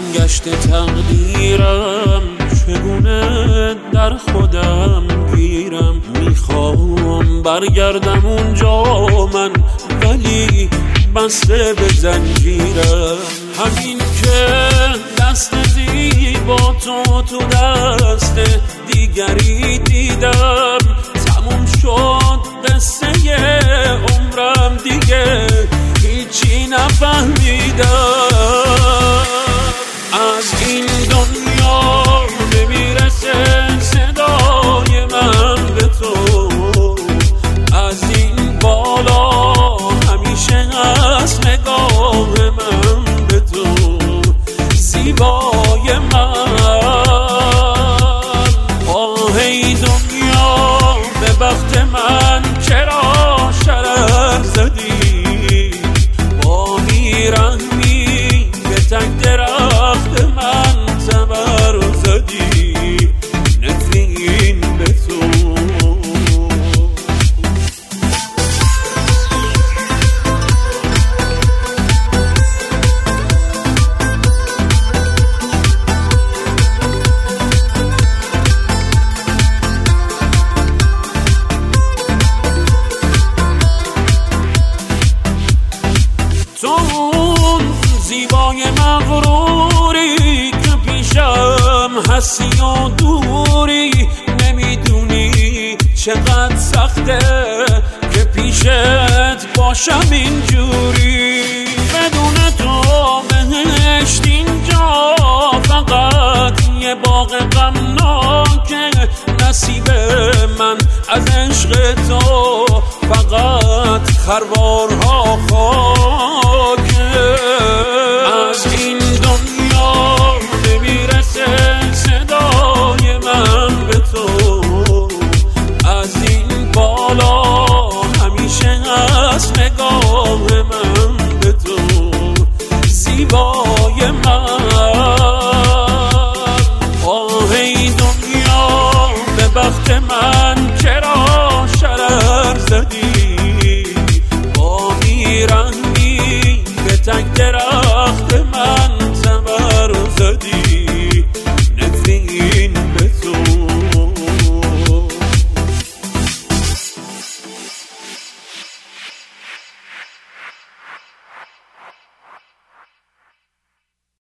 گشت تقدیرم چگونه در خودم گیرم. میخوام برگردم اونجا من ولی بسته به زنجیرم. همین که دست زیبا تو دست دیگری دیدم، تموم شد قصه عمرم دیگه هیچی نفهمیدم. از این دنیا نمیرسه صدای من به تو، از این بالا همیشه هست نگاه من به تو. زیبای من ای دنیا به بخت من چرا شرر زدی؟ با بیرحمی به تک درخت من تبر زدی. نفرین به تو زیبای مغروری که پیشم هستی و دوری، نمیدونی چقدر سخته که پیشت باشم اینجوری. بدون تو بهشت اینجا فقط یه باغ غمناکه. نصیب من از عشق تو فقط خروارها